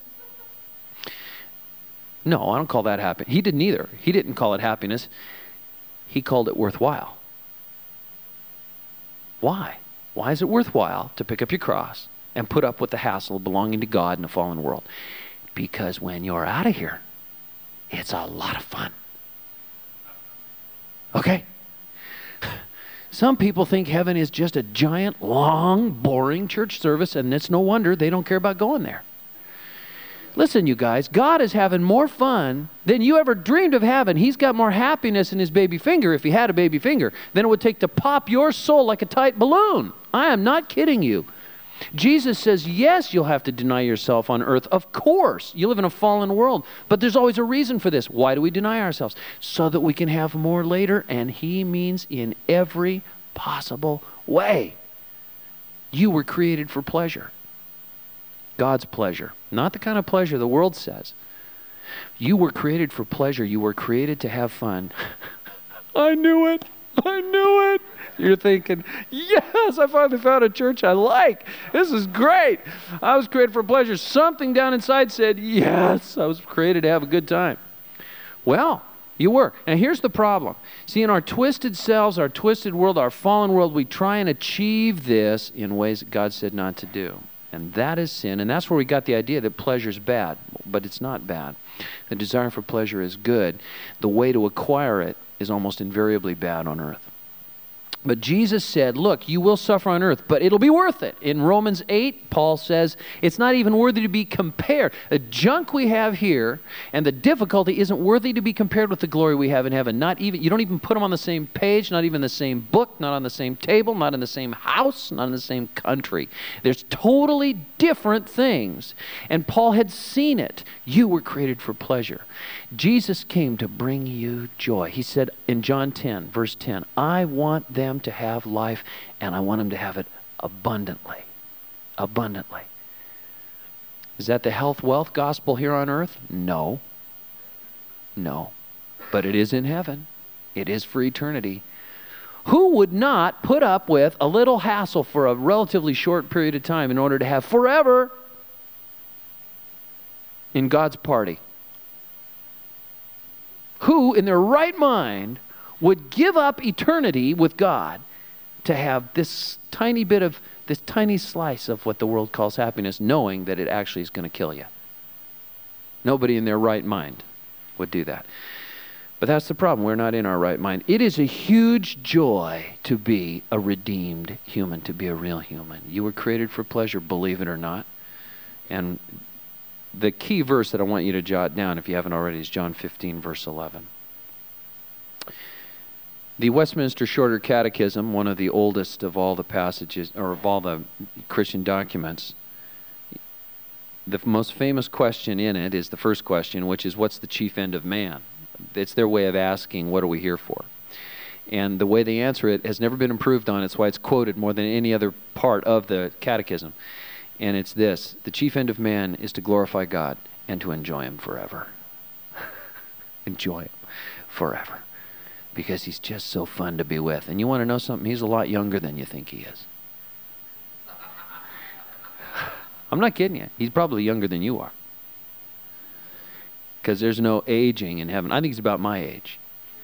No, I don't call that happiness. He didn't either. He didn't call it happiness. He called it worthwhile. Why? Why is it worthwhile to pick up your cross and put up with the hassle of belonging to God in a fallen world? Because when you're out of here, it's a lot of fun. Okay? Some people think heaven is just a giant, long, boring church service, and it's no wonder they don't care about going there. Listen, you guys, God is having more fun than you ever dreamed of having. He's got more happiness in his baby finger, if he had a baby finger, than it would take to pop your soul like a tight balloon. I am not kidding you. Jesus says, yes, you'll have to deny yourself on earth. Of course, you live in a fallen world, but there's always a reason for this. Why do we deny ourselves? So that we can have more later, and he means in every possible way. You were created for pleasure. God's pleasure, not the kind of pleasure the world says. You were created for pleasure. You were created to have fun. I knew it. I knew it. You're thinking, yes, I finally found a church I like. This is great. I was created for pleasure. Something down inside said, yes, I was created to have a good time. Well, you were. Now here's the problem. See, in our twisted selves, our twisted world, our fallen world, we try and achieve this in ways that God said not to do. And that is sin. And that's where we got the idea that pleasure is bad. But it's not bad. The desire for pleasure is good. The way to acquire it is almost invariably bad on earth. But Jesus said, look, you will suffer on earth, but it'll be worth it. In Romans eight, Paul says, it's not even worthy to be compared. The junk we have here and the difficulty isn't worthy to be compared with the glory we have in heaven. Not even, you don't even put them on the same page, not even the same book, not on the same table, not in the same house, not in the same country. There's totally different things. And Paul had seen it. You were created for pleasure. Jesus came to bring you joy. He said in John ten, verse ten, I want them to have life, and I want them to have it abundantly. Abundantly. Is that the health, wealth gospel here on earth? No. No. But it is in heaven. It is for eternity. Who would not put up with a little hassle for a relatively short period of time in order to have forever in God's party? Who in their right mind would give up eternity with God to have this tiny bit of, this tiny slice of what the world calls happiness, knowing that it actually is going to kill you? Nobody in their right mind would do that. But that's the problem. We're not in our right mind. It is a huge joy to be a redeemed human, to be a real human. You were created for pleasure, believe it or not. And the key verse that I want you to jot down, if you haven't already, is John fifteen, verse eleven. The Westminster Shorter Catechism, one of the oldest of all the passages, or of all the Christian documents, the most famous question in it is the first question, which is, what's the chief end of man? It's their way of asking, what are we here for? And the way they answer it has never been improved on. It's why it's quoted more than any other part of the catechism. And it's this: the chief end of man is to glorify God and to enjoy him forever. Enjoy him forever. Because he's just so fun to be with. And you want to know something? He's a lot younger than you think he is. I'm not kidding you. He's probably younger than you are. Because there's no aging in heaven. I think he's about my age.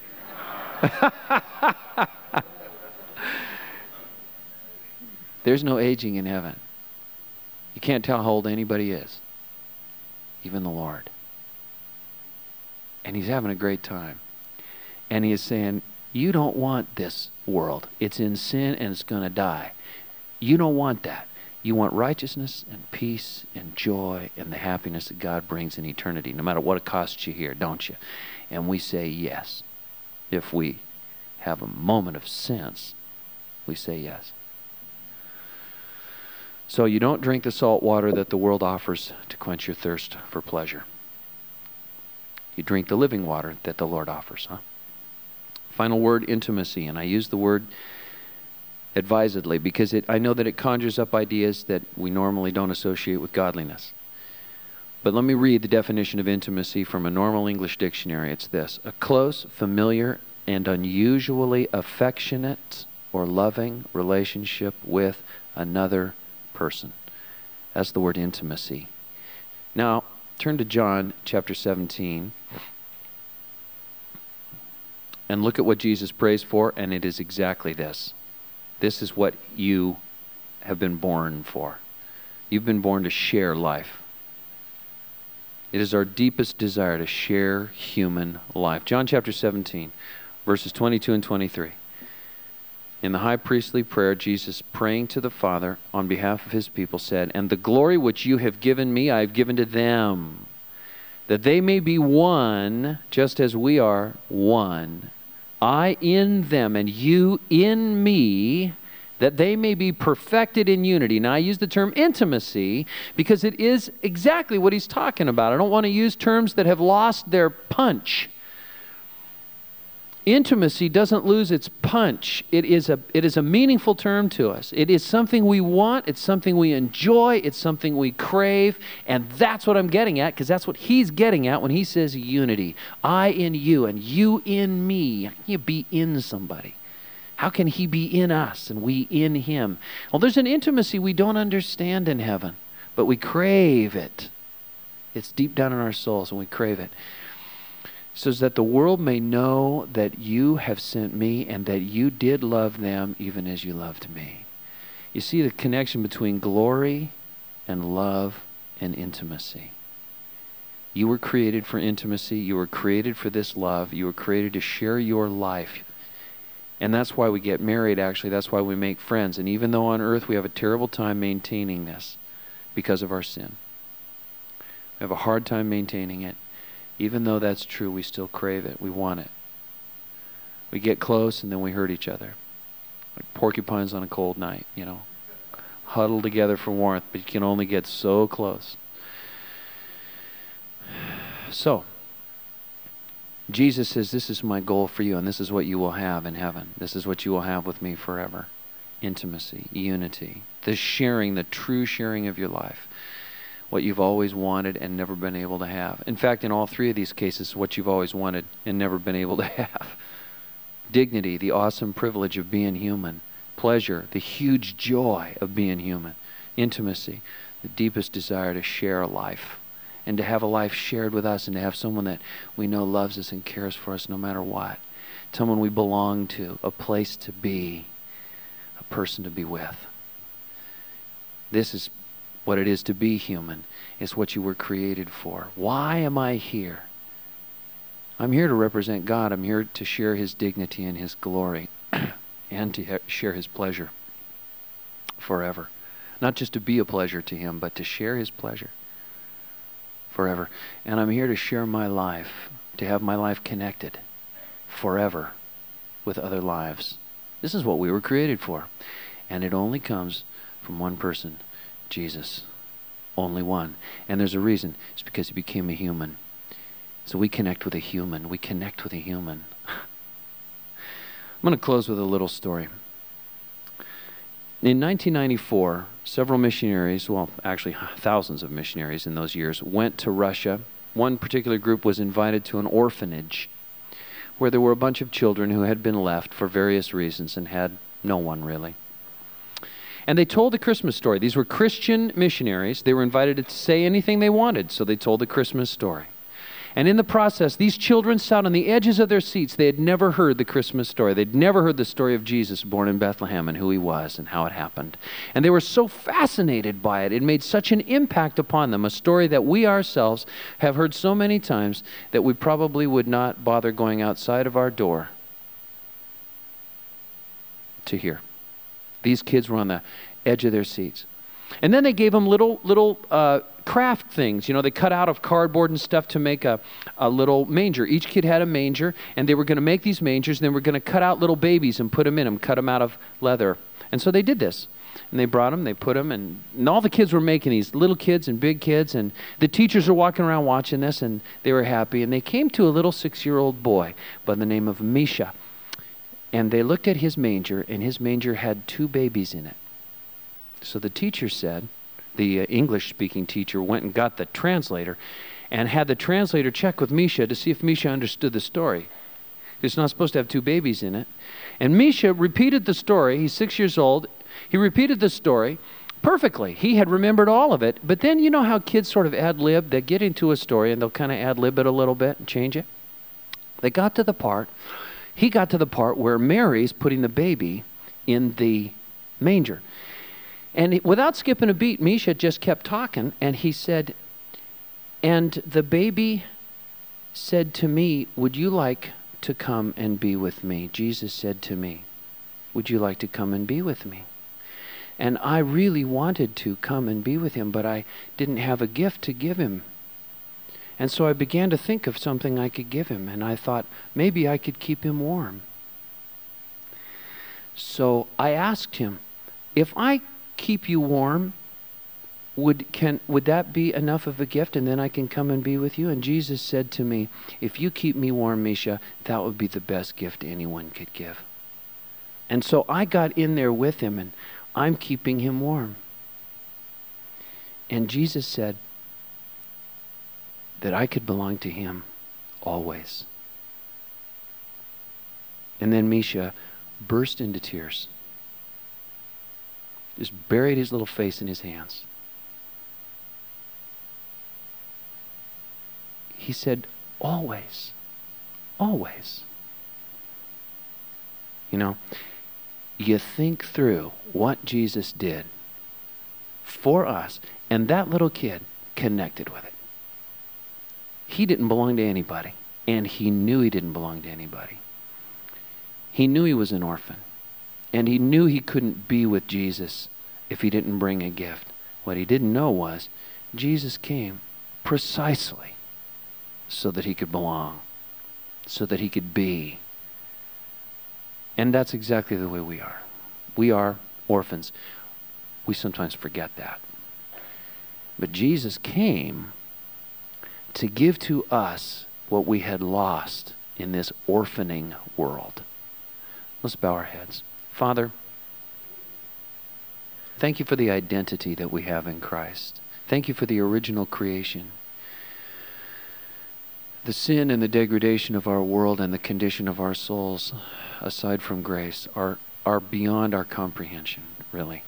There's no aging in heaven. You can't tell how old anybody is. Even the Lord. And he's having a great time. And he is saying, you don't want this world. It's in sin and it's going to die. You don't want that. You want righteousness and peace and joy and the happiness that God brings in eternity, no matter what it costs you here, don't you? And we say yes. If we have a moment of sense, we say yes. So you don't drink the salt water that the world offers to quench your thirst for pleasure. You drink the living water that the Lord offers, huh? Final word, intimacy. And I use the word advisedly because it, I know that it conjures up ideas that we normally don't associate with godliness. But let me read the definition of intimacy from a normal English dictionary. It's this: a close, familiar, and unusually affectionate or loving relationship with another person. That's the word intimacy. Now, turn to John chapter seventeen and look at what Jesus prays for, and it is exactly this. This is what you have been born for. You've been born to share life. It is our deepest desire to share human life. John chapter seventeen, verses twenty-two and twenty-three. In the high priestly prayer, Jesus, praying to the Father on behalf of his people, said, "And the glory which you have given me, I have given to them, that they may be one, just as we are one. I in them, and you in me, that they may be perfected in unity." Now, I use the term intimacy because it is exactly what he's talking about. I don't want to use terms that have lost their punch. Intimacy doesn't lose its punch. It is a, it is a meaningful term to us. It is something we want. It's something we enjoy. It's something we crave. And that's what I'm getting at, because that's what he's getting at when he says unity. I in you and you in me. How can you be in somebody? How can he be in us and we in him? Well, there's an intimacy we don't understand in heaven, but we crave it. It's deep down in our souls and we crave it. So that the world may know that you have sent me and that you did love them even as you loved me. You see the connection between glory and love and intimacy. You were created for intimacy. You were created for this love. You were created to share your life. And that's why we get married, actually. That's why we make friends. And even though on earth we have a terrible time maintaining this because of our sin, we have a hard time maintaining it. Even though that's true, we still crave it. We want it. We get close and then we hurt each other. Like porcupines on a cold night, you know. Huddle together for warmth, but you can only get so close. So, Jesus says, this is my goal for you, and this is what you will have in heaven. This is what you will have with me forever. Intimacy, unity, the sharing, the true sharing of your life. What you've always wanted and never been able to have. In fact, in all three of these cases, what you've always wanted and never been able to have. Dignity, the awesome privilege of being human. Pleasure, the huge joy of being human. Intimacy, the deepest desire to share a life. And to have a life shared with us and to have someone that we know loves us and cares for us no matter what. Someone we belong to, a place to be, a person to be with. This is what it is to be human. It's what you were created for. Why am I here? I'm here to represent God. I'm here to share his dignity and his glory and to ha- share his pleasure forever. Not just to be a pleasure to him, but to share his pleasure forever. And I'm here to share my life, to have my life connected forever with other lives. This is what we were created for. And it only comes from one person, Jesus. Only one. And there's a reason. It's because he became a human. So we connect with a human. We connect with a human. I'm going to close with a little story. In nineteen ninety-four, several missionaries, well, actually thousands of missionaries in those years, went to Russia. One particular group was invited to an orphanage where there were a bunch of children who had been left for various reasons and had no one really. And they told the Christmas story. These were Christian missionaries. They were invited to say anything they wanted, so they told the Christmas story. And in the process, these children sat on the edges of their seats. They had never heard the Christmas story. They'd never heard the story of Jesus born in Bethlehem and who he was and how it happened. And they were so fascinated by it. It made such an impact upon them, a story that we ourselves have heard so many times that we probably would not bother going outside of our door to hear. These kids were on the edge of their seats. And then they gave them little, little uh, craft things. You know, they cut out of cardboard and stuff to make a, a little manger. Each kid had a manger, and they were going to make these mangers, and they were going to cut out little babies and put them in them, cut them out of leather. And so they did this. And they brought them, they put them, and, and all the kids were making these, little kids and big kids, and the teachers were walking around watching this, and they were happy. And they came to a little six-year-old boy by the name of Misha. And they looked at his manger, and his manger had two babies in it. So the teacher said, the uh, English-speaking teacher went and got the translator and had the translator check with Misha to see if Misha understood the story. It's not supposed to have two babies in it. And Misha repeated the story. He's six years old. He repeated the story perfectly. He had remembered all of it. But then you know how kids sort of ad-lib? They get into a story and they'll kind of ad-lib it a little bit and change it. They got to the part, he got to the part where Mary's putting the baby in the manger. And without skipping a beat, Misha just kept talking, and he said, and the baby said to me, would you like to come and be with me? Jesus said to me, would you like to come and be with me? And I really wanted to come and be with him, but I didn't have a gift to give him. And so I began to think of something I could give him, and I thought maybe I could keep him warm. So I asked him, if I keep you warm, would can would that be enough of a gift, and then I can come and be with you? And Jesus said to me, if you keep me warm, Misha, that would be the best gift anyone could give. And so I got in there with him, and I'm keeping him warm. And Jesus said that I could belong to him always. And then Misha burst into tears. Just buried his little face in his hands. He said, always, always. You know, you think through what Jesus did for us, and that little kid connected with it. He didn't belong to anybody, and he knew he didn't belong to anybody. He knew he was an orphan. And he knew he couldn't be with Jesus if he didn't bring a gift. What he didn't know was Jesus came precisely so that he could belong, so that he could be. And that's exactly the way we are. We are orphans. We sometimes forget that. But Jesus came to give to us what we had lost in this orphaning world. Let's bow our heads. Father, thank you for the identity that we have in Christ. Thank you for the original creation. The sin and the degradation of our world and the condition of our souls, aside from grace, are, are beyond our comprehension, really.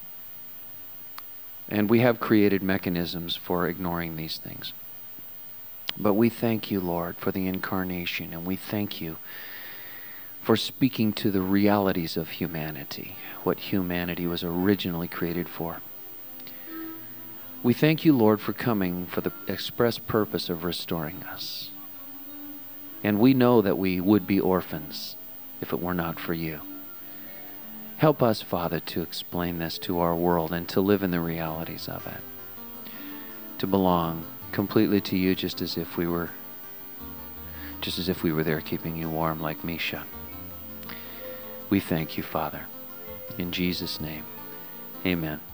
And we have created mechanisms for ignoring these things. But we thank you, Lord, for the incarnation, and we thank you for speaking to the realities of humanity, what humanity was originally created for. We thank you, Lord, for coming for the express purpose of restoring us. And we know that we would be orphans if it were not for you. Help us, Father, to explain this to our world and to live in the realities of it. To belong completely to you, just as if we were just as if we were there keeping you warm like Misha. We thank you, Father. In Jesus' name, amen.